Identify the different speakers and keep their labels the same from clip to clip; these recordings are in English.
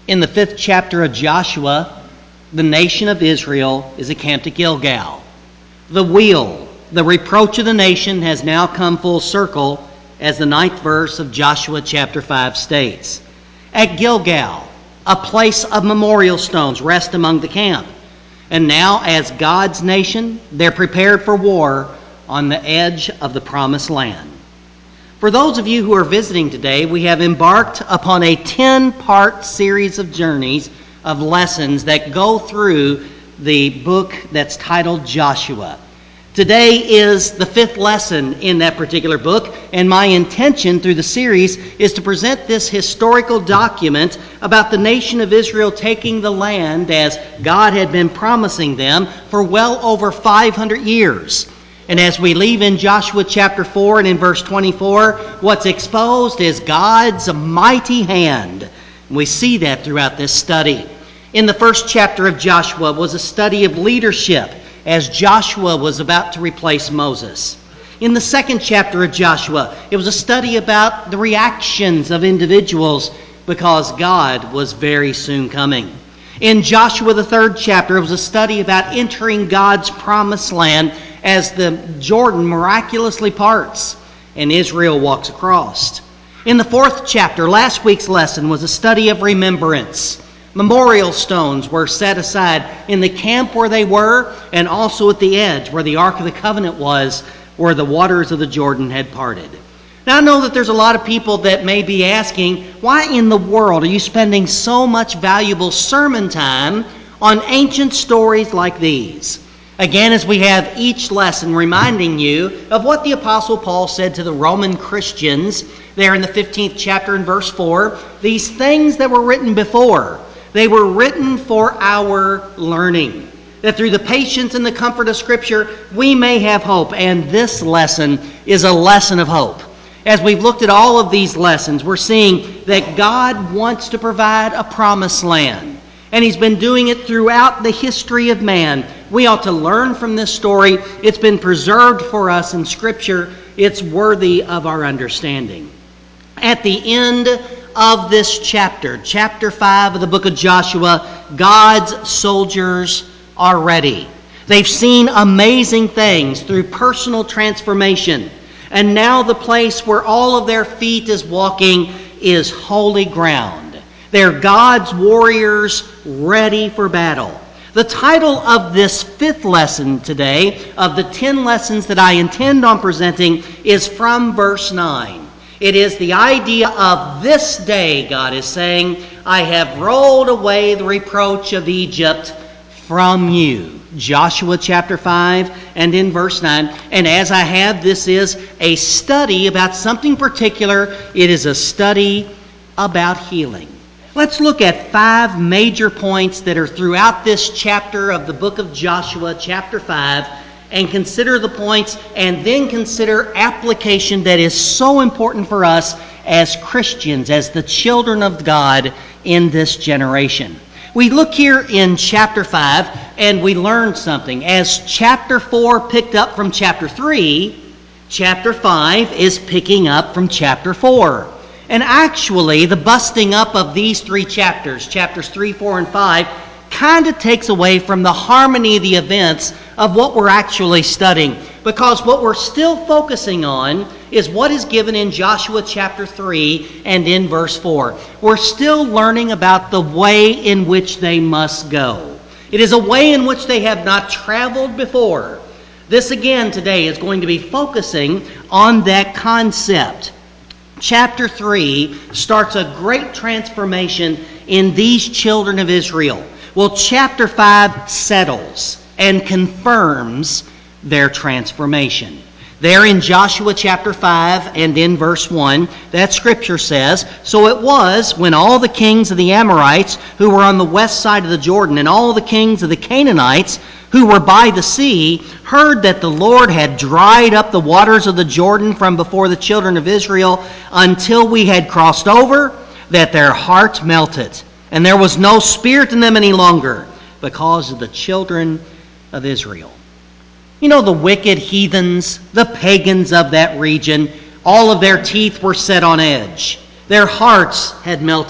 Speaker 1: In the 5th chapter of Joshua, the nation of Israel is encamped at Gilgal. The wheel, the reproach of the nation, has now come full circle, as the 9th verse of Joshua chapter 5 states. At Gilgal, a place of memorial stones rest among the camp. And now, as God's nation, they're prepared for war on the edge of the promised land. For those of you who are visiting today, we have embarked upon a 10-part series of journeys, of lessons that go through the book that's titled Joshua. Today is the 5th lesson in that particular book, and my intention through the series is to present this historical document about the nation of Israel taking the land as God had been promising them for well over 500 years. And as we leave in Joshua chapter 4 and in verse 24, what's exposed is God's mighty hand. We see that throughout this study. In the 1st chapter of Joshua was a study of leadership, as Joshua was about to replace Moses. In the 2nd chapter of Joshua, it was a study about the reactions of individuals because God was very soon coming. In Joshua, the 3rd chapter, it was a study about entering God's promised land as the Jordan miraculously parts and Israel walks across. In the 4th chapter, last week's lesson was a study of remembrance. Memorial stones were set aside in the camp where they were, and also at the edge where the Ark of the Covenant was, where the waters of the Jordan had parted. Now, I know that there's a lot of people that may be asking, why in the world are you spending so much valuable sermon time on ancient stories like these? Again, as we have each lesson reminding you of what the Apostle Paul said to the Roman Christians there in the 15th chapter in verse 4, these things that were written before, they were written for our learning, that through the patience and the comfort of Scripture, we may have hope. And this lesson is a lesson of hope. As we've looked at all of these lessons, we're seeing that God wants to provide a promised land. And He's been doing it throughout the history of man. We ought to learn from this story. It's been preserved for us in Scripture. It's worthy of our understanding. At the end of this chapter, chapter 5 of the book of Joshua, God's soldiers are ready. They've seen amazing things through personal transformation. And now the place where all of their feet is walking is holy ground. They're God's warriors ready for battle. The title of this 5th lesson today, of the 10 lessons that I intend on presenting, is from verse 9. It is the idea of this day, God is saying, I have rolled away the reproach of Egypt from you. Joshua chapter 5 and in verse 9. And as I have, this is a study about something particular. It is a study about healing. Let's look at 5 major points that are throughout this chapter of the book of Joshua, chapter 5, and consider the points, and then consider application that is so important for us as Christians, as the children of God in this generation. We look here in chapter 5, and we learn something. As chapter 4 picked up from chapter 3, chapter 5 is picking up from chapter 4. And actually, the busting up of these 3 chapters, chapters 3, 4, and 5, kind of takes away from the harmony of the events of what we're actually studying. Because what we're still focusing on is what is given in Joshua chapter 3 and in verse 4. We're still learning about the way in which they must go. It is a way in which they have not traveled before. This again today is going to be focusing on that concept. Chapter 3 starts a great transformation in these children of Israel. Well, chapter 5 settles and confirms their transformation. There in Joshua chapter 5 and in verse 1, that scripture says, So it was when all the kings of the Amorites who were on the west side of the Jordan and all the kings of the Canaanites who were by the sea heard that the Lord had dried up the waters of the Jordan from before the children of Israel until we had crossed over, that their hearts melted. And there was no spirit in them any longer because of the children of Israel. You know, the wicked heathens, the pagans of that region, all of their teeth were set on edge. Their hearts had melted.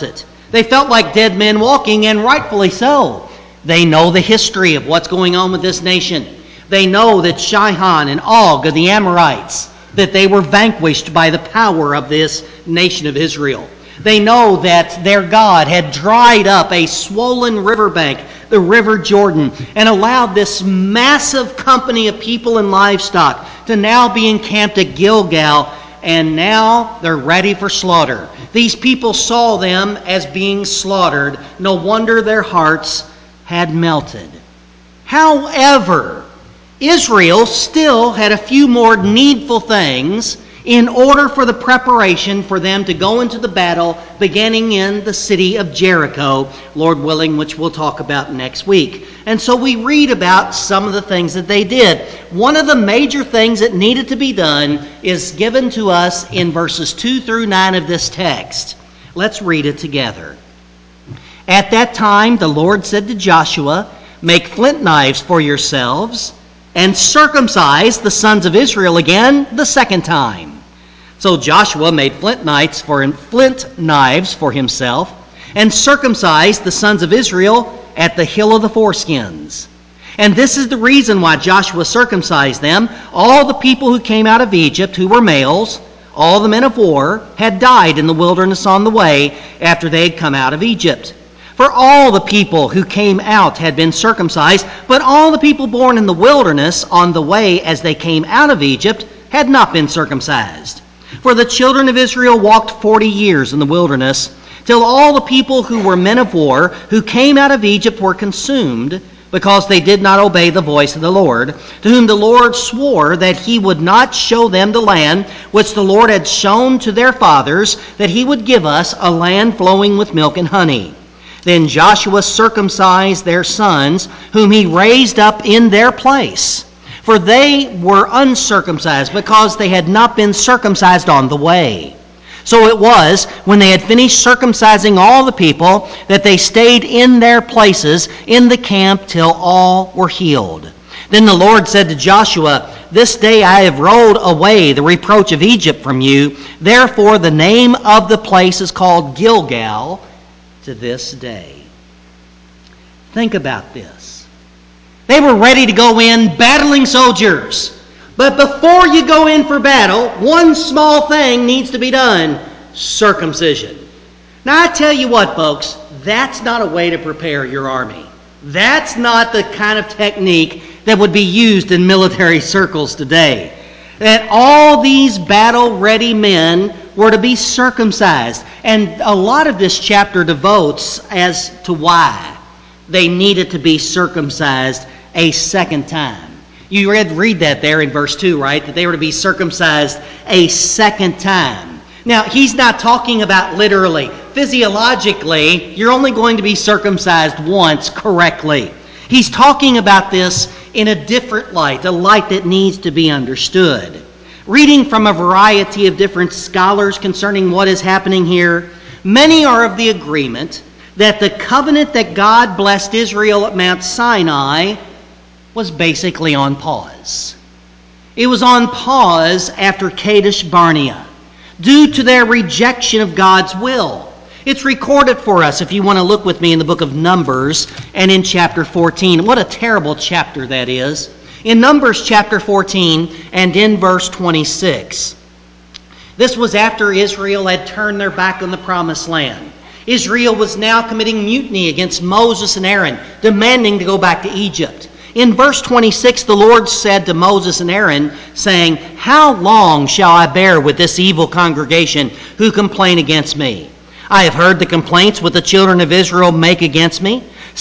Speaker 1: They felt like dead men walking, and rightfully so. They know the history of what's going on with this nation. They know that Sihon and Og of the Amorites, that they were vanquished by the power of this nation of Israel. They know that their God had dried up a swollen riverbank, the River Jordan, and allowed this massive company of people and livestock to now be encamped at Gilgal, and now they're ready for slaughter. These people saw them as being slaughtered. No wonder their hearts had melted. However, Israel still had a few more needful things in order for the preparation for them to go into the battle beginning in the city of Jericho, Lord willing, which we'll talk about next week. And so we read about some of the things that they did. One of the major things that needed to be done is given to us in verses 2 through 9 of this text. Let's read it together. At that time the Lord said to Joshua, "Make flint knives for yourselves, and circumcise the sons of Israel again the second time." So Joshua made flint knives for himself, and circumcised the sons of Israel at the hill of the foreskins. And this is the reason why Joshua circumcised them. All the people who came out of Egypt, who were males, all the men of war, had died in the wilderness on the way after they had come out of Egypt. For all the people who came out had been circumcised, but all the people born in the wilderness on the way as they came out of Egypt had not been circumcised. For the children of Israel walked 40 years in the wilderness, till all the people who were men of war, who came out of Egypt, were consumed, because they did not obey the voice of the Lord, to whom the Lord swore that he would not show them the land which the Lord had shown to their fathers, that he would give us a land flowing with milk and honey. Then Joshua circumcised their sons, whom he raised up in their place. For they were uncircumcised, because they had not been circumcised on the way. So it was, when they had finished circumcising all the people, that they stayed in their places in the camp till all were healed. Then the Lord said to Joshua, "This day I have rolled away the reproach of Egypt from you. Therefore the name of the place is called Gilgal to this day." Think about this. They were ready to go in, battling soldiers. But before you go in for battle, one small thing needs to be done: circumcision. Now I tell you what, folks, that's not a way to prepare your army. That's not the kind of technique that would be used in military circles today. That all these battle-ready men were to be circumcised. And a lot of this chapter devotes as to why they needed to be circumcised a second time. You read that there in verse 2, right? That they were to be circumcised a second time. Now, he's not talking about literally. Physiologically, you're only going to be circumcised once correctly. He's talking about this in a different light, a light that needs to be understood. Reading from a variety of different scholars concerning what is happening here, many are of the agreement that the covenant that God blessed Israel at Mount Sinai was basically on pause. It was on pause after Kadesh Barnea, due to their rejection of God's will. It's recorded for us, if you want to look with me, in the book of Numbers and in chapter 14. What a terrible chapter that is. In Numbers chapter 14 and in verse 26. This was after Israel had turned their back on the promised land. Israel was now committing mutiny against Moses and Aaron, demanding to go back to Egypt. In verse 26, the Lord said to Moses and Aaron, saying, "How long shall I bear with this evil congregation who complain against me? I have heard the complaints which the children of Israel make against me.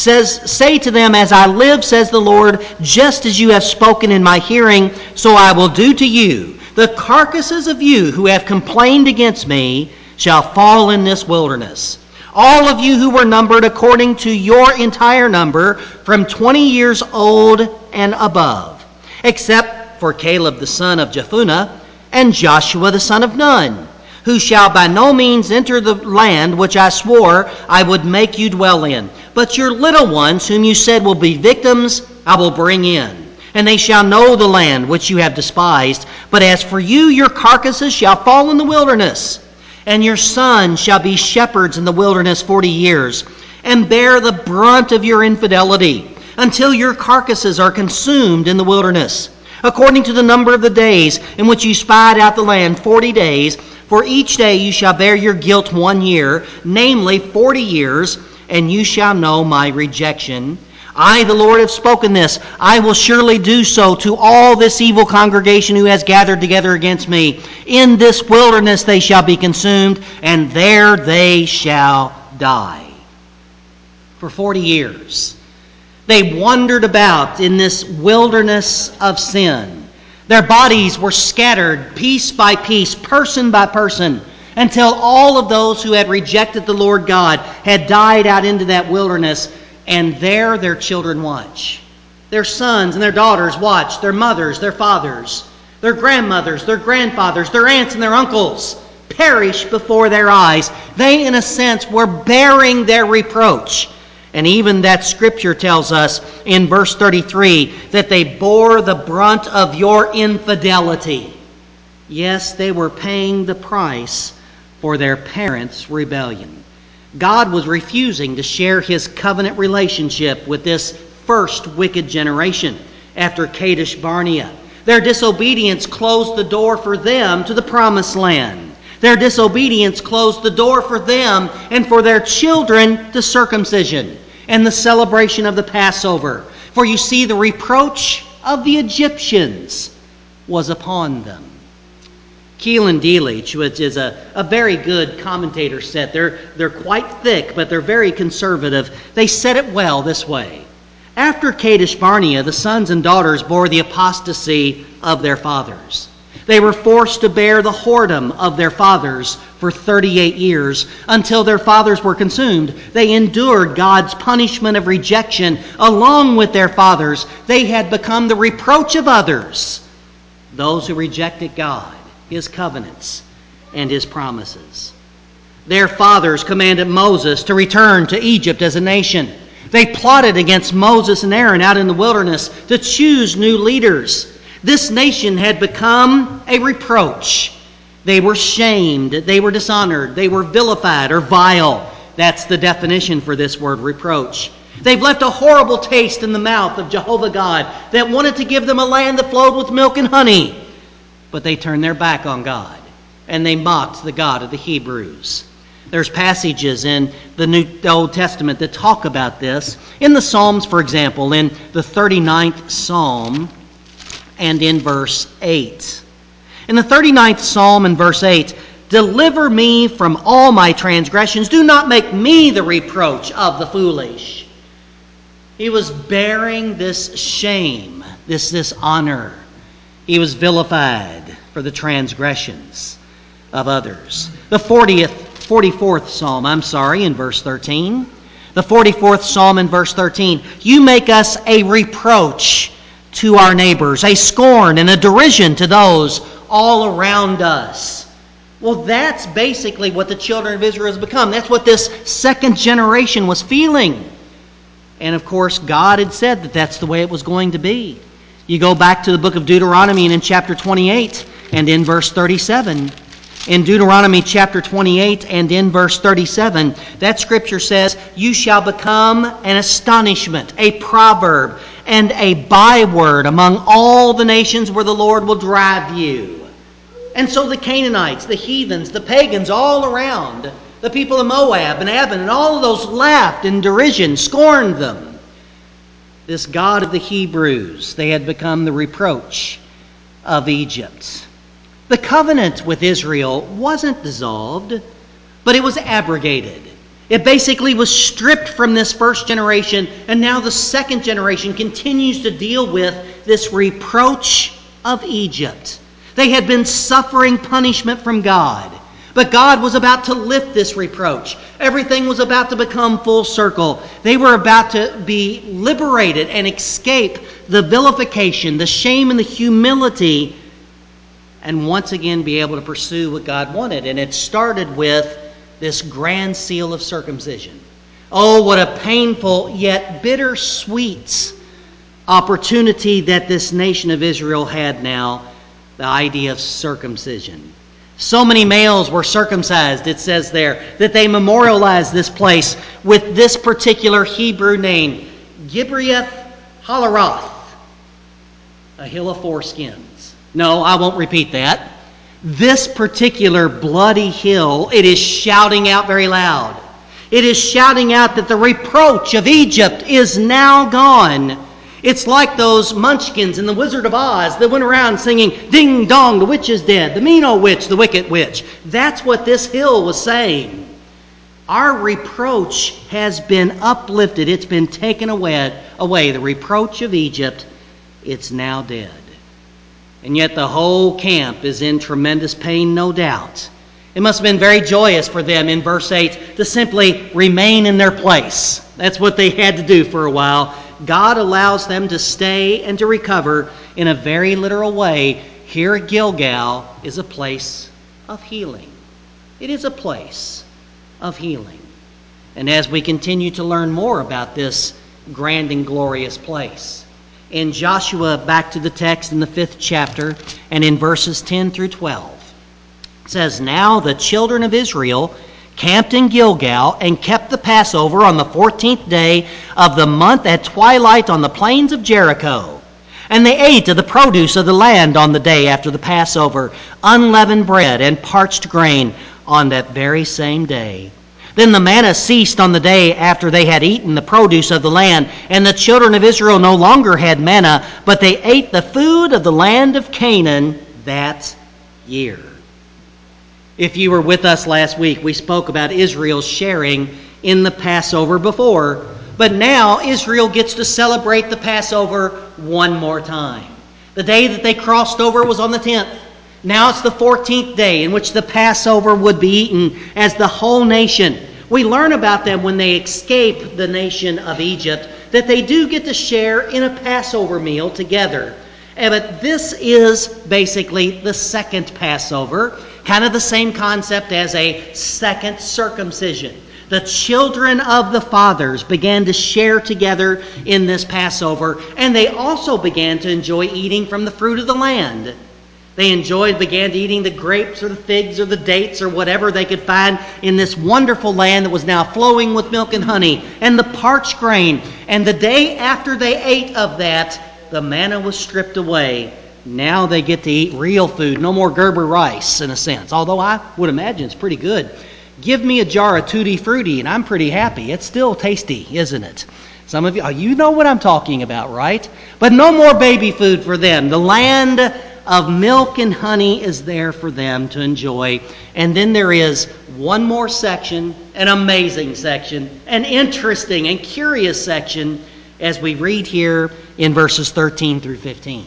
Speaker 1: Say to them, as I live, says the Lord, just as you have spoken in my hearing, so I will do to you. The carcasses of you who have complained against me shall fall in this wilderness. All of you who were numbered according to your entire number, from 20 years old and above, except for Caleb the son of Jephunneh and Joshua the son of Nun, who shall by no means enter the land which I swore I would make you dwell in. But your little ones, whom you said will be victims, I will bring in, and they shall know the land which you have despised. But as for you, your carcasses shall fall in the wilderness. And your sons shall be shepherds in the wilderness 40 years, and bear the brunt of your infidelity, until your carcasses are consumed in the wilderness, according to the number of the days in which you spied out the land, 40 days. For each day you shall bear your guilt 1 year, namely 40 years, and you shall know my rejection. I, the Lord, have spoken this. I will surely do so to all this evil congregation who has gathered together against me. In this wilderness they shall be consumed, and there they shall die. For 40 years, they wandered about in this wilderness of sin. Their bodies were scattered piece by piece, person by person, until all of those who had rejected the Lord God had died out into that wilderness. And there their children watch. Their sons and their daughters watch. Their mothers, their fathers, their grandmothers, their grandfathers, their aunts and their uncles perish before their eyes. They, in a sense, were bearing their reproach. And even that scripture tells us in verse 33 that they bore the brunt of your infidelity. Yes, they were paying the price for their parents' rebellion. God was refusing to share his covenant relationship with this first wicked generation after Kadesh Barnea. Their disobedience closed the door for them to the promised land. Their disobedience closed the door for them and for their children to circumcision and the celebration of the Passover. For you see, the reproach of the Egyptians was upon them. Keelan Delitzsch, which is a very good commentator set. They're quite thick, but they're very conservative. They said it well this way. After Kadesh Barnea, the sons and daughters bore the apostasy of their fathers. They were forced to bear the whoredom of their fathers for 38 years until their fathers were consumed. They endured God's punishment of rejection along with their fathers. They had become the reproach of others, those who rejected God, his covenants, and his promises. Their fathers commanded Moses to return to Egypt as a nation. They plotted against Moses and Aaron out in the wilderness to choose new leaders. This nation had become a reproach. They were shamed, they were dishonored, they were vilified or vile. That's the definition for this word, reproach. They've left a horrible taste in the mouth of Jehovah God that wanted to give them a land that flowed with milk and honey. But they turned their back on God, and they mocked the God of the Hebrews. There's passages in the Old Testament that talk about this. In the Psalms, for example, in the 39th Psalm and in verse 8. In the 39th Psalm and verse 8, deliver me from all my transgressions. Do not make me the reproach of the foolish. He was bearing this shame, this dishonor. He was vilified for the transgressions of others. The 44th Psalm, in verse 13. The 44th Psalm in verse 13. You make us a reproach to our neighbors, a scorn and a derision to those all around us. Well, that's basically what the children of Israel has become. That's what this second generation was feeling. And of course, God had said that that's the way it was going to be. You go back to the book of Deuteronomy and in chapter 28 and in verse 37. In Deuteronomy chapter 28 and in verse 37, that scripture says, you shall become an astonishment, a proverb, and a byword among all the nations where the Lord will drive you. And so the Canaanites, the heathens, the pagans all around, the people of Moab and Ammon, and all of those laughed in derision, scorned them. This God of the Hebrews, they had become the reproach of Egypt. The covenant with Israel wasn't dissolved, but it was abrogated. It basically was stripped from this first generation, and now the second generation continues to deal with this reproach of Egypt. They had been suffering punishment from God, but God was about to lift this reproach. Everything was about to become full circle. They were about to be liberated and escape the vilification, the shame, and the humility, and once again be able to pursue what God wanted. And it started with this grand seal of circumcision. Oh, what a painful yet bittersweet opportunity that this nation of Israel had now, the idea of circumcision. So many males were circumcised, it says there, that they memorialized this place with this particular Hebrew name, Gibeath Halaroth, a hill of foreskins. No, I won't repeat that. This particular bloody hill, it is shouting out very loud. It is shouting out that the reproach of Egypt is now gone. It's like those munchkins in The Wizard of Oz that went around singing, "Ding dong, the witch is dead, the mean old witch, the wicked witch." That's what this hill was saying. Our reproach has been uplifted. It's been taken away. The reproach of Egypt, it's now dead. And yet the whole camp is in tremendous pain, no doubt. It must have been very joyous for them in verse 8 to simply remain in their place. That's what they had to do for a while. God allows them to stay and to recover in a very literal way. Here at Gilgal is a place of healing. It is a place of healing. And as we continue to learn more about this grand and glorious place, in Joshua, back to the text in the 5th chapter, and in verses 10 through 12, it says, "Now the children of Israel camped in Gilgal and kept the Passover on the 14th day of the month at twilight on the plains of Jericho. And they ate of the produce of the land on the day after the Passover, unleavened bread and parched grain on that very same day. Then the manna ceased on the day after they had eaten the produce of the land, and the children of Israel no longer had manna, but they ate the food of the land of Canaan that year." If you were with us last week, we spoke about Israel sharing in the Passover before, but now Israel gets to celebrate the Passover one more time. The day that they crossed over was on the 10th. Now it's the 14th day in which the Passover would be eaten as the whole nation. We learn about them when they escape the nation of Egypt, that they do get to share in a Passover meal together. But this is basically the second Passover, kind of the same concept as a second circumcision. The children of the fathers began to share together in this Passover, and they also began to enjoy eating from the fruit of the land. They began eating the grapes or the figs or the dates or whatever they could find in this wonderful land that was now flowing with milk and honey, and the parched grain. And the day after they ate of that, the manna was stripped away. Now they get to eat real food. No more Gerber rice, in a sense. Although I would imagine it's pretty good. Give me a jar of Tutti Frutti and I'm pretty happy. It's still tasty, isn't it? Some of you know what I'm talking about, right? But no more baby food for them. The land of milk and honey is there for them to enjoy. And then there is one more section, an amazing section, an interesting and curious section, as we read here in verses 13 through 15.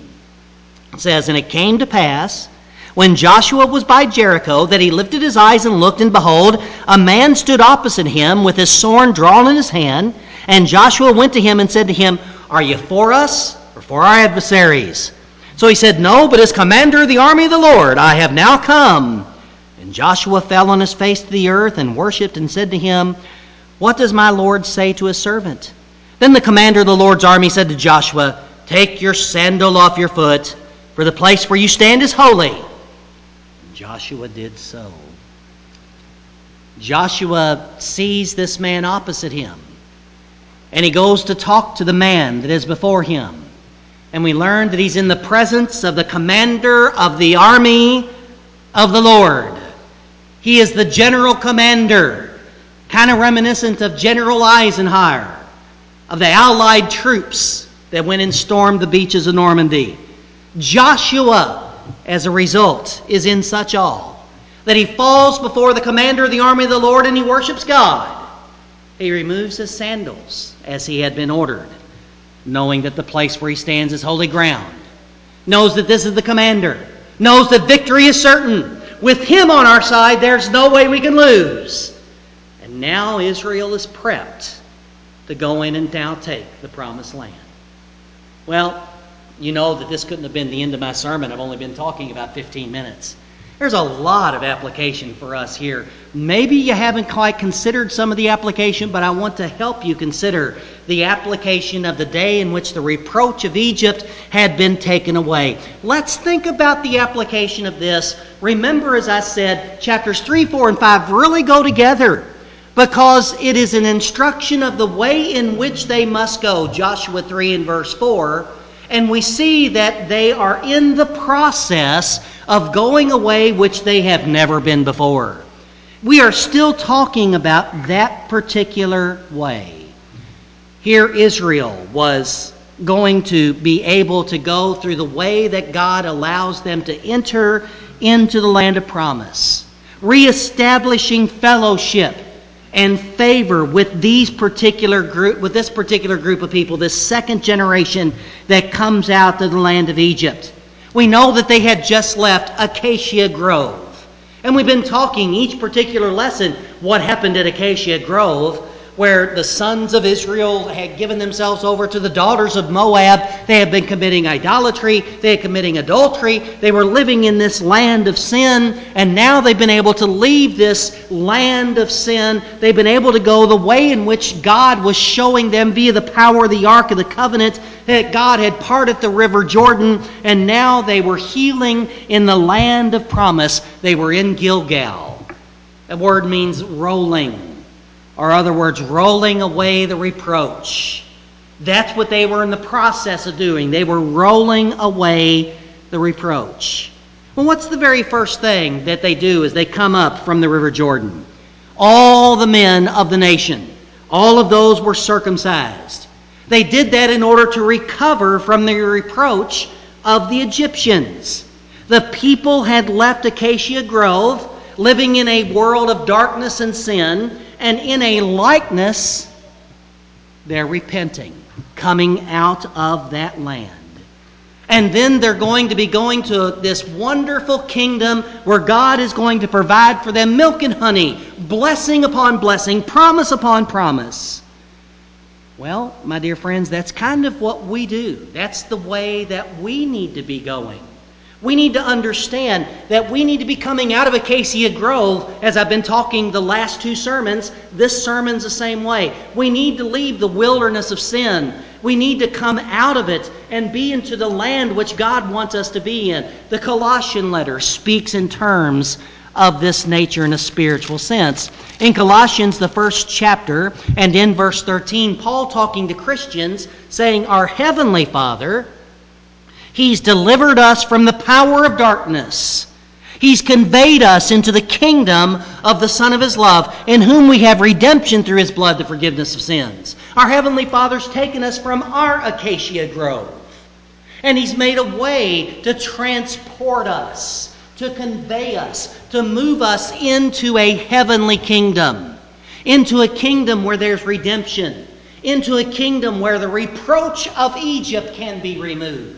Speaker 1: It says, "And it came to pass, when Joshua was by Jericho, that he lifted his eyes and looked, and behold, a man stood opposite him with his sword drawn in his hand. And Joshua went to him and said to him, 'Are you for us or for our adversaries?' So he said, 'No, but as commander of the army of the Lord, I have now come.' And Joshua fell on his face to the earth and worshipped and said to him, 'What does my Lord say to his servant?' Then the commander of the Lord's army said to Joshua, 'Take your sandal off your foot, for the place where you stand is holy.' And Joshua did so." Joshua sees this man opposite him, and he goes to talk to the man that is before him. And we learn that he's in the presence of the commander of the army of the Lord. He is the general commander, kind of reminiscent of General Eisenhower, of the Allied troops that went and stormed the beaches of Normandy. Joshua, as a result, is in such awe that he falls before the commander of the army of the Lord and he worships God. He removes his sandals as he had been ordered, knowing that the place where he stands is holy ground, knows that this is the commander, knows that victory is certain. With him on our side, there's no way we can lose. And now Israel is prepped to go in and now take the promised land. Well, you know that this couldn't have been the end of my sermon. I've only been talking about 15 minutes. There's a lot of application for us here. Maybe you haven't quite considered some of the application, but I want to help you consider the application of the day in which the reproach of Egypt had been taken away. Let's think about the application of this. Remember, as I said, chapters 3, 4, and 5 really go together because it is an instruction of the way in which they must go. Joshua 3 and verse 4. And we see that they are in the process of going away, which they have never been before. We are still talking about that particular way. Here Israel was going to be able to go through the way that God allows them to enter into the land of promise, reestablishing fellowship and favor with this particular group of people, this second generation that comes out of the land of Egypt. We know that they had just left Acacia Grove. And we've been talking each particular lesson what happened at Acacia Grove, where the sons of Israel had given themselves over to the daughters of Moab. They had been committing idolatry. They had committing adultery. They were living in this land of sin. And now they've been able to leave this land of sin. They've been able to go the way in which God was showing them via the power of the Ark of the Covenant, that God had parted the river Jordan. And now they were healing in the land of promise. They were in Gilgal. That word means rolling. Or other words, rolling away the reproach. That's what they were in the process of doing. They were rolling away the reproach. Well, what's the very first thing that they do as they come up from the river Jordan? All the men of the nation, all of those were circumcised. They did that in order to recover from the reproach of the Egyptians. The people had left Acacia Grove, living in a world of darkness and sin, and in a likeness, they're repenting, coming out of that land. And then they're going to be going to this wonderful kingdom where God is going to provide for them milk and honey, blessing upon blessing, promise upon promise. Well, my dear friends, that's kind of what we do. That's the way that we need to be going. We need to understand that we need to be coming out of Acacia Grove, as I've been talking the last two sermons. This sermon's the same way. We need to leave the wilderness of sin. We need to come out of it and be into the land which God wants us to be in. The Colossian letter speaks in terms of this nature in a spiritual sense. In Colossians, the first chapter, and in verse 13, Paul talking to Christians, saying, "Our heavenly Father, He's delivered us from the power of darkness. He's conveyed us into the kingdom of the Son of His love, in whom we have redemption through His blood, the forgiveness of sins." Our Heavenly Father's taken us from our Acacia Grove, and He's made a way to transport us, to convey us, to move us into a heavenly kingdom, into a kingdom where there's redemption, into a kingdom where the reproach of Egypt can be removed.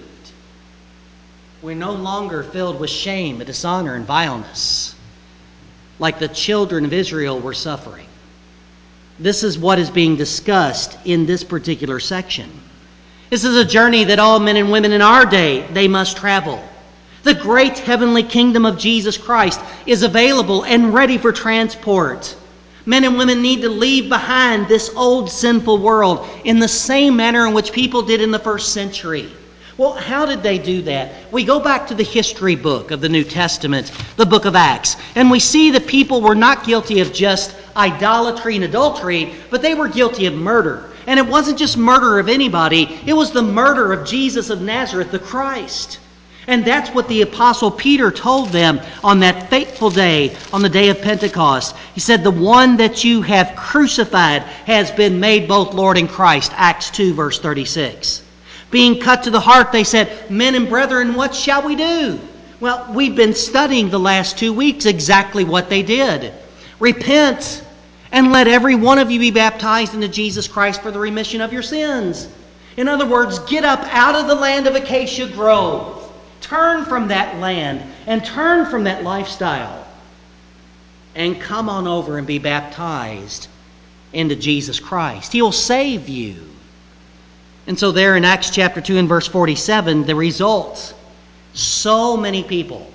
Speaker 1: We're no longer filled with shame and dishonor and vileness like the children of Israel were suffering. This is what is being discussed in this particular section. This is a journey that all men and women in our day, they must travel. The great heavenly kingdom of Jesus Christ is available and ready for transport. Men and women need to leave behind this old sinful world in the same manner in which people did in the first century. Well, how did they do that? We go back to the history book of the New Testament, the book of Acts, and we see the people were not guilty of just idolatry and adultery, but they were guilty of murder. And it wasn't just murder of anybody, it was the murder of Jesus of Nazareth, the Christ. And that's what the Apostle Peter told them on that fateful day, on the day of Pentecost. He said, "The one that you have crucified has been made both Lord and Christ." Acts 2, verse 36. Being cut to the heart, they said, "Men and brethren, what shall we do?" Well, we've been studying the last 2 weeks exactly what they did. "Repent and let every one of you be baptized into Jesus Christ for the remission of your sins." In other words, get up out of the land of Acacia Grove. Turn from that land and turn from that lifestyle and come on over and be baptized into Jesus Christ. He'll save you. And so there in Acts chapter 2 and verse 47, the result, so many people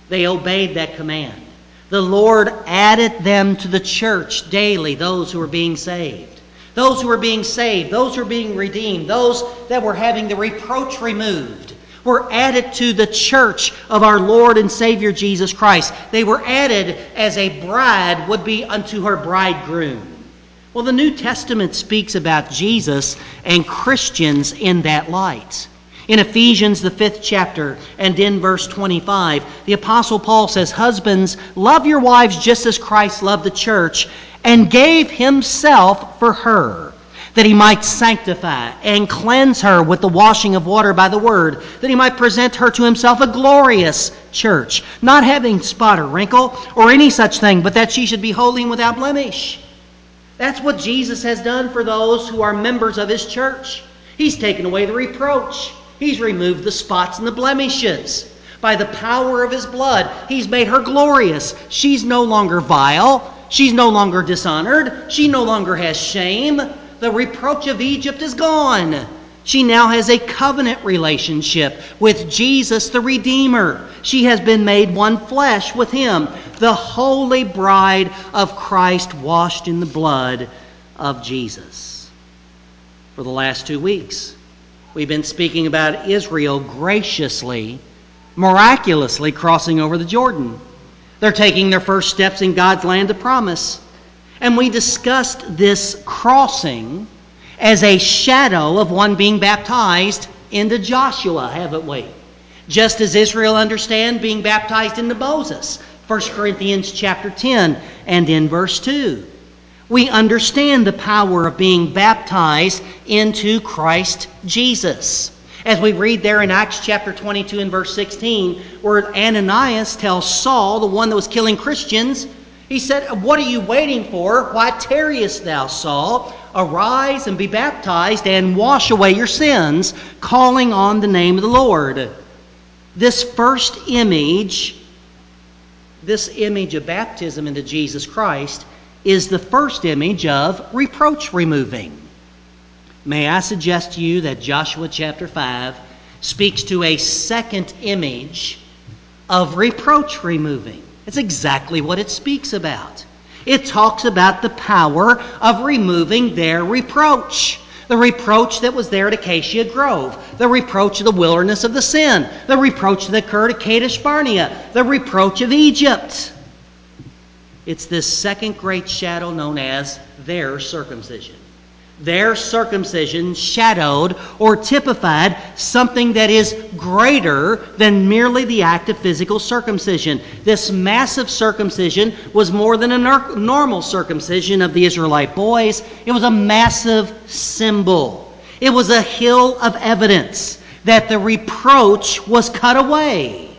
Speaker 1: They obeyed that command. The Lord added them to the church daily, those who were being saved. Those who were being saved, those who were being redeemed, those that were having the reproach removed, were added to the church of our Lord and Savior Jesus Christ. They were added as a bride would be unto her bridegroom. Well, the New Testament speaks about Jesus and Christians in that light. In Ephesians, the 5th chapter, and in verse 25, the Apostle Paul says, "Husbands, love your wives just as Christ loved the church and gave himself for her, that he might sanctify and cleanse her with the washing of water by the word, that he might present her to himself a glorious church, not having spot or wrinkle or any such thing, but that she should be holy and without blemish." That's what Jesus has done for those who are members of his church. He's taken away the reproach. He's removed the spots and the blemishes. By the power of his blood, he's made her glorious. She's no longer vile. She's no longer dishonored. She no longer has shame. The reproach of Egypt is gone. She now has a covenant relationship with Jesus the Redeemer. She has been made one flesh with him, the holy bride of Christ washed in the blood of Jesus. For the last 2 weeks, we've been speaking about Israel graciously, miraculously crossing over the Jordan. They're taking their first steps in God's land of promise. And we discussed this crossing as a shadow of one being baptized into Joshua, haven't we? Just as Israel understand being baptized into Moses, 1 Corinthians chapter 10 and in verse 2. We understand the power of being baptized into Christ Jesus. As we read there in Acts chapter 22 and verse 16, where Ananias tells Saul, the one that was killing Christians, he said, "What are you waiting for? Why tarriest thou, Saul? Arise and be baptized and wash away your sins, calling on the name of the Lord." This first image, this image of baptism into Jesus Christ, is the first image of reproach removing. May I suggest to you that Joshua chapter 5 speaks to a second image of reproach removing. It's exactly what it speaks about. It talks about the power of removing their reproach. The reproach that was there at Acacia Grove. The reproach of the wilderness of the sin. The reproach that occurred at Kadesh Barnea. The reproach of Egypt. It's this second great shadow known as their circumcision. Their circumcision shadowed or typified something that is greater than merely the act of physical circumcision. This massive circumcision was more than a normal circumcision of the Israelite boys. It was a massive symbol. It was a hill of evidence that the reproach was cut away.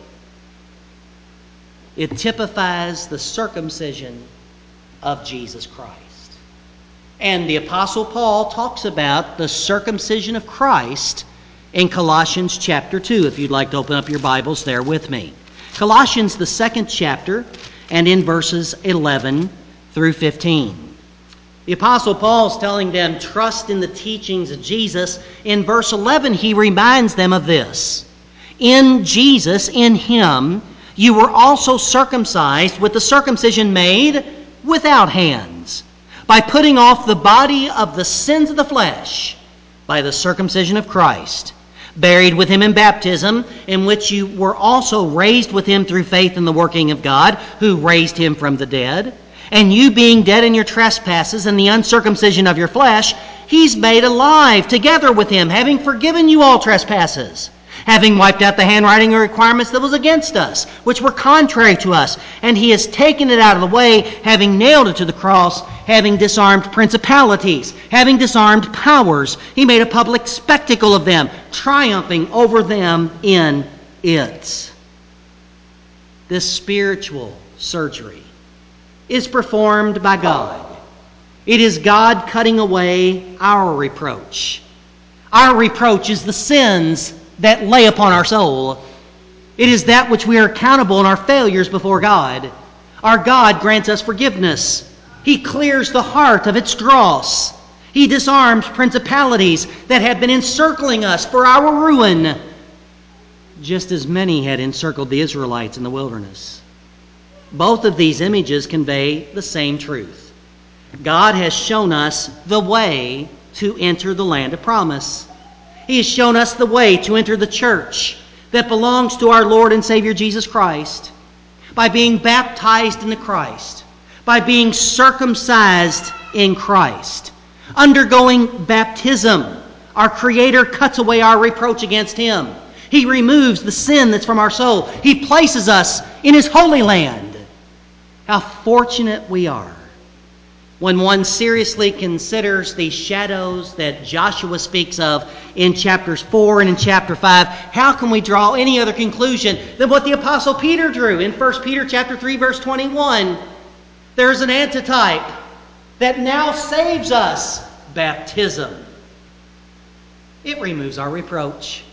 Speaker 1: It typifies the circumcision of Jesus Christ. And the Apostle Paul talks about the circumcision of Christ in Colossians chapter 2, if you'd like to open up your Bibles there with me. Colossians, the 2nd chapter, and in verses 11 through 15. The Apostle Paul is telling them, trust in the teachings of Jesus. In verse 11, he reminds them of this. In Jesus, in him, you were also circumcised with the circumcision made without hands, by putting off the body of the sins of the flesh by the circumcision of Christ, buried with him in baptism, in which you were also raised with him through faith in the working of God, who raised him from the dead. And you being dead in your trespasses and the uncircumcision of your flesh, he's made alive together with him, having forgiven you all trespasses, having wiped out the handwriting of requirements that was against us, which were contrary to us. And he has taken it out of the way, having nailed it to the cross, having disarmed principalities, having disarmed powers. He made a public spectacle of them, triumphing over them in it. This spiritual surgery is performed by God. It is God cutting away our reproach. Our reproach is the sins that lay upon our soul. It is that which we are accountable in our failures before God. Our God grants us forgiveness. He clears the heart of its dross. He disarms principalities that have been encircling us for our ruin. just as many had encircled the Israelites in the wilderness. Both of these images convey the same truth. God has shown us the way to enter the land of promise. He has shown us the way to enter the church that belongs to our Lord and Savior Jesus Christ by being baptized into Christ, by being circumcised in Christ, undergoing baptism. Our Creator cuts away our reproach against Him. He removes the sin that's from our soul. He places us in His holy land. How fortunate we are when one seriously considers the shadows that Joshua speaks of in chapters 4 and in chapter 5. How can we draw any other conclusion than what the Apostle Peter drew in 1 Peter chapter 3, verse 21? There's an antitype that now saves us, baptism. It removes our reproach.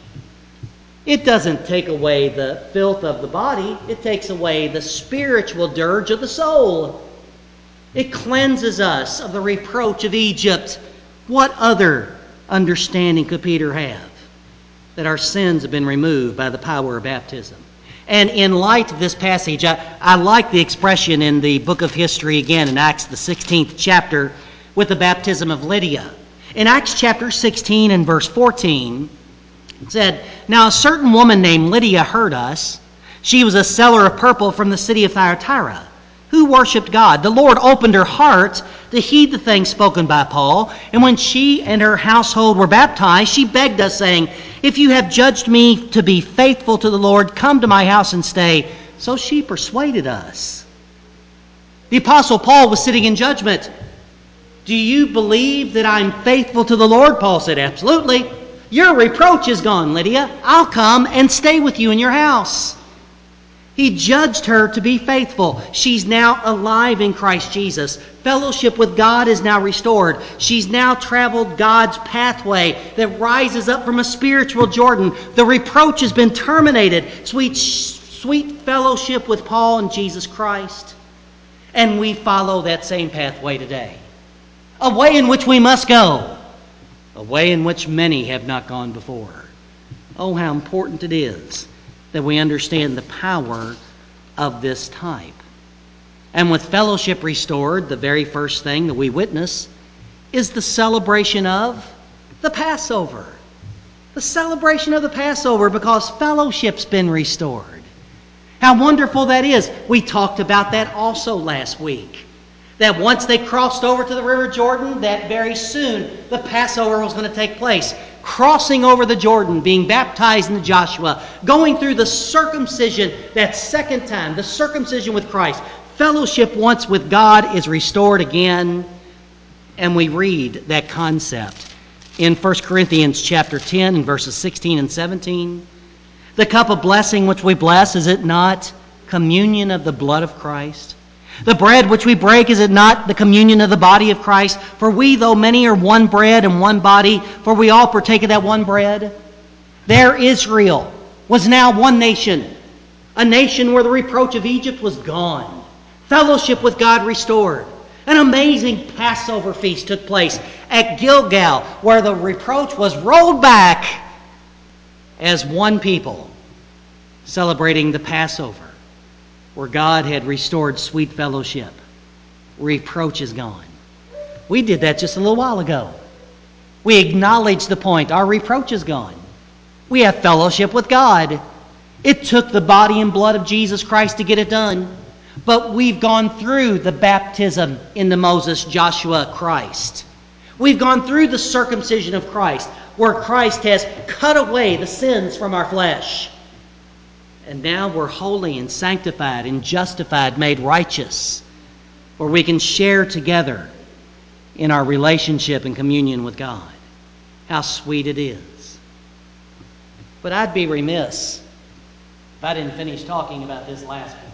Speaker 1: It doesn't take away the filth of the body. It takes away the spiritual dirge of the soul. It cleanses us of the reproach of Egypt. What other understanding could Peter have? That our sins have been removed by the power of baptism. And in light of this passage, I like the expression in the book of history again in Acts the 16th chapter with the baptism of Lydia. In Acts chapter 16 and verse 14, it said, "Now a certain woman named Lydia heard us. She was a seller of purple from the city of Thyatira, who worshipped God. The Lord opened her heart to heed the things spoken by Paul. And when she and her household were baptized, she begged us, saying, 'If you have judged me to be faithful to the Lord, come to my house and stay.' So she persuaded us." The Apostle Paul was sitting in judgment. "Do you believe that I'm faithful to the Lord?" Paul said, "Absolutely. Your reproach is gone, Lydia. I'll come and stay with you in your house." He judged her to be faithful. She's now alive in Christ Jesus. Fellowship with God is now restored. She's now traveled God's pathway that rises up from a spiritual Jordan. The reproach has been terminated. Sweet fellowship with Paul and Jesus Christ. And we follow that same pathway today. A way in which we must go. A way in which many have not gone before. Oh, how important it is that we understand the power of this type. And with fellowship restored, the very first thing that we witness is the celebration of the Passover. The celebration of the Passover, because fellowship's been restored. How wonderful that is. We talked about that also last week. That once they crossed over to the River Jordan, that very soon the Passover was going to take place. Crossing over the Jordan, being baptized into Joshua, going through the circumcision that second time, the circumcision with Christ. Fellowship once with God is restored again. And we read that concept in 1 Corinthians chapter 10 and verses 16 and 17. The cup of blessing which we bless, is it not communion of the blood of Christ? The bread which we break, is it not the communion of the body of Christ? For we, though many, are one bread and one body, for we all partake of that one bread. There Israel was now one nation, a nation where the reproach of Egypt was gone. Fellowship with God restored. An amazing Passover feast took place at Gilgal, where the reproach was rolled back as one people celebrating the Passover, where God had restored sweet fellowship. Reproach is gone. We did that just a little while ago. We acknowledged the point. Our reproach is gone. We have fellowship with God. It took the body and blood of Jesus Christ to get it done. But we've gone through the baptism into Moses, Joshua, Christ. We've gone through the circumcision of Christ, where Christ has cut away the sins from our flesh. And now we're holy and sanctified and justified, made righteous, where we can share together in our relationship and communion with God. How sweet it is. But I'd be remiss if I didn't finish talking about this last point.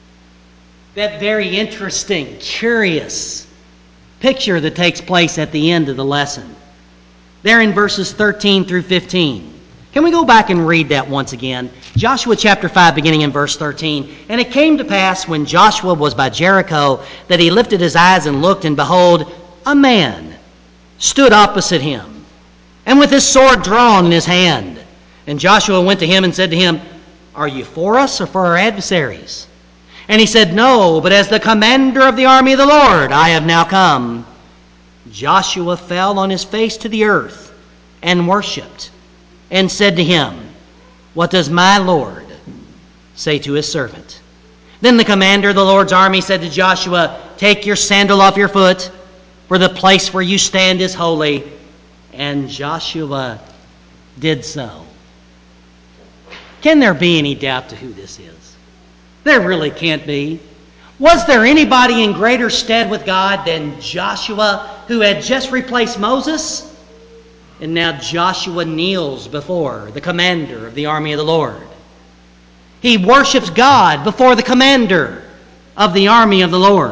Speaker 1: That very interesting, curious picture that takes place at the end of the lesson. There in verses 13 through 15. Can we go back and read that once again? Joshua chapter 5, beginning in verse 13. "And it came to pass, when Joshua was by Jericho, that he lifted his eyes and looked, and behold, a man stood opposite him, and with his sword drawn in his hand. And Joshua went to him and said to him, "Are you for us or for our adversaries?" And he said, "No, but as the commander of the army of the Lord, I have now come." Joshua fell on his face to the earth and worshipped and said to him, "What does my Lord say to his servant?" Then the commander of the Lord's army said to Joshua, "Take your sandal off your foot, for the place where you stand is holy." And Joshua did so. Can there be any doubt to who this is? There really can't be. Was there anybody in greater stead with God than Joshua, who had just replaced Moses? And now Joshua kneels before the commander of the army of the Lord. He worships God before the commander of the army of the Lord.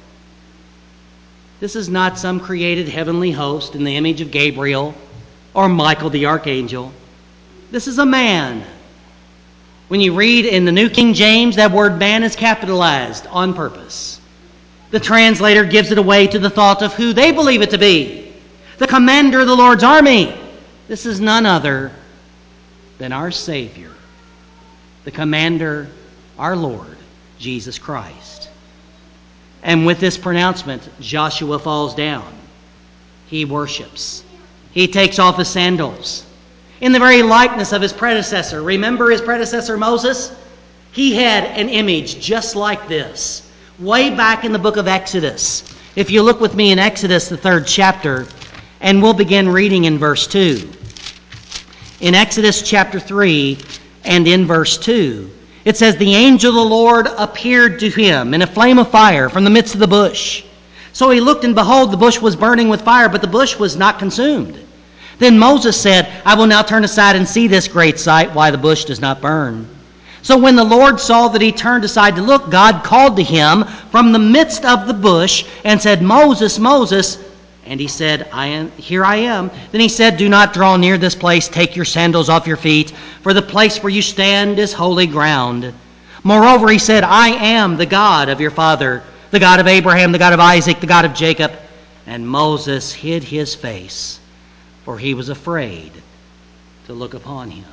Speaker 1: This is not some created heavenly host in the image of Gabriel or Michael the archangel. This is a man. When you read in the New King James, that word man is capitalized on purpose. The translator gives it away to the thought of who they believe it to be. The commander of the Lord's army. This is none other than our Savior, the commander, our Lord, Jesus Christ. And with this pronouncement, Joshua falls down. He worships. He takes off his sandals. In the very likeness of his predecessor. Remember his predecessor Moses? He had an image just like this, way back in the book of Exodus. If you look with me in Exodus, the 3rd chapter, and we'll begin reading in verse 2. In Exodus chapter 3 and in verse 2, it says, "The angel of the Lord appeared to him in a flame of fire from the midst of the bush. So he looked, and behold, the bush was burning with fire, but the bush was not consumed. Then Moses said, I will now turn aside and see this great sight, why the bush does not burn. So when the Lord saw that he turned aside to look, God called to him from the midst of the bush and said, Moses, Moses. And he said, Here I am. Then he said, Do not draw near this place. Take your sandals off your feet, for the place where you stand is holy ground. Moreover, he said, I am the God of your father, the God of Abraham, the God of Isaac, the God of Jacob. And Moses hid his face, for he was afraid to look upon him.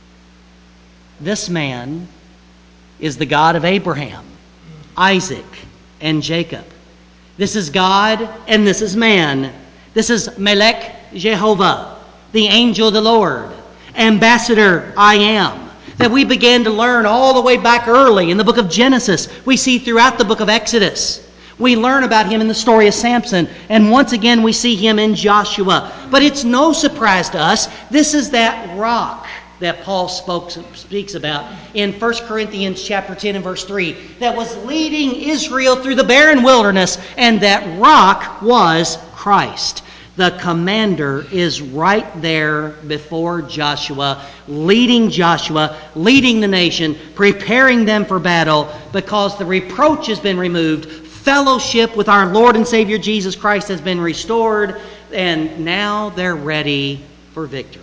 Speaker 1: This man is the God of Abraham, Isaac, and Jacob. This is God and this is man. This is Melech Jehovah, the angel of the Lord, ambassador I am, that we began to learn all the way back early in the book of Genesis. We see throughout the book of Exodus. We learn about him in the story of Samson, and once again we see him in Joshua. But it's no surprise to us, this is that rock that Paul speaks about in 1 Corinthians chapter 10 and verse 3, that was leading Israel through the barren wilderness, and that rock was Christ. The commander is right there before Joshua, leading the nation, preparing them for battle, because the reproach has been removed. Fellowship with our Lord and Savior Jesus Christ has been restored, and now they're ready for victory.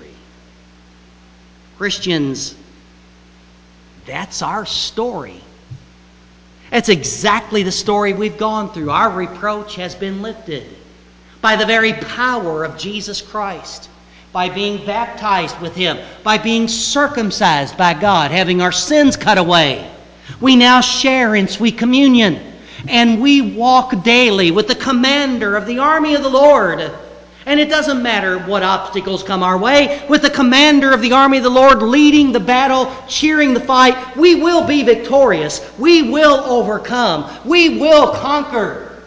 Speaker 1: Christians, that's our story. That's exactly the story we've gone through. Our reproach has been lifted by the very power of Jesus Christ, by being baptized with him, by being circumcised by God, having our sins cut away. We now share in sweet communion, and we walk daily with the commander of the army of the Lord. And it doesn't matter what obstacles come our way, with the commander of the army of the Lord leading the battle, cheering the fight, we will be victorious. We will overcome. We will conquer.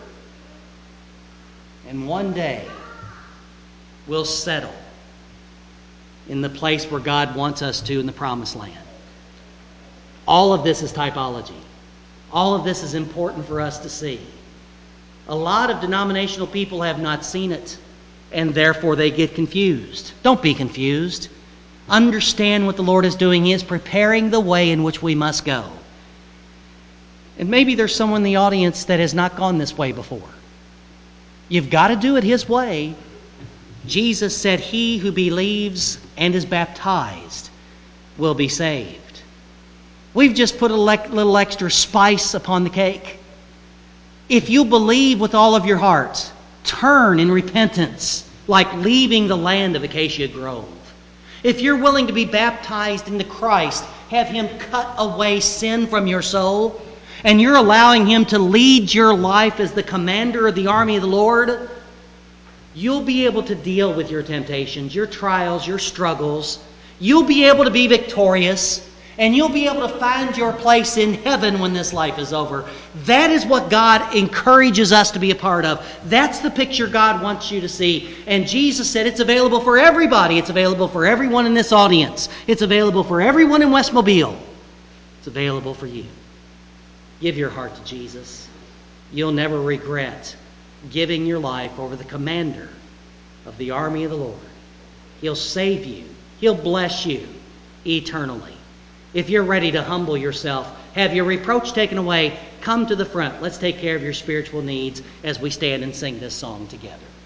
Speaker 1: And one day, we'll settle in the place where God wants us to in the promised land. All of this is typology. All of this is important for us to see. A lot of denominational people have not seen it, and therefore they get confused. Don't be confused. Understand what the Lord is doing. He is preparing the way in which we must go. And maybe there's someone in the audience that has not gone this way before. You've got to do it His way. Jesus said, He who believes and is baptized will be saved. We've just put a little extra spice upon the cake. If you believe with all of your heart, turn in repentance, like leaving the land of Acacia Grove. If you're willing to be baptized into Christ, have Him cut away sin from your soul, and you're allowing Him to lead your life as the commander of the army of the Lord, you'll be able to deal with your temptations, your trials, your struggles. You'll be able to be victorious, and you'll be able to find your place in heaven when this life is over. That is what God encourages us to be a part of. That's the picture God wants you to see. And Jesus said it's available for everybody. It's available for everyone in this audience. It's available for everyone in West Mobile. It's available for you. Give your heart to Jesus. You'll never regret giving your life over the commander of the army of the Lord. He'll save you. He'll bless you eternally. If you're ready to humble yourself, have your reproach taken away, come to the front. Let's take care of your spiritual needs as we stand and sing this song together.